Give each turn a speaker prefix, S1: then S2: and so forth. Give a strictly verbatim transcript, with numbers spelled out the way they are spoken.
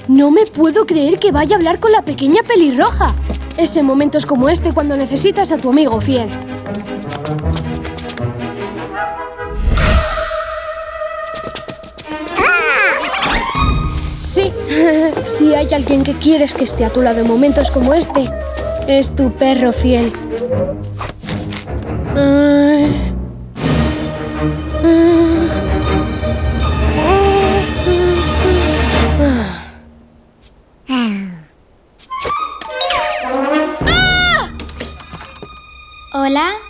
S1: No me puedo creer que vaya a hablar con la pequeña pelirroja. Es en momentos como este cuando necesitas a tu amigo fiel. Sí, si hay alguien que quieres que esté a tu lado en momentos como este, es tu perro fiel. Ay.
S2: Hola.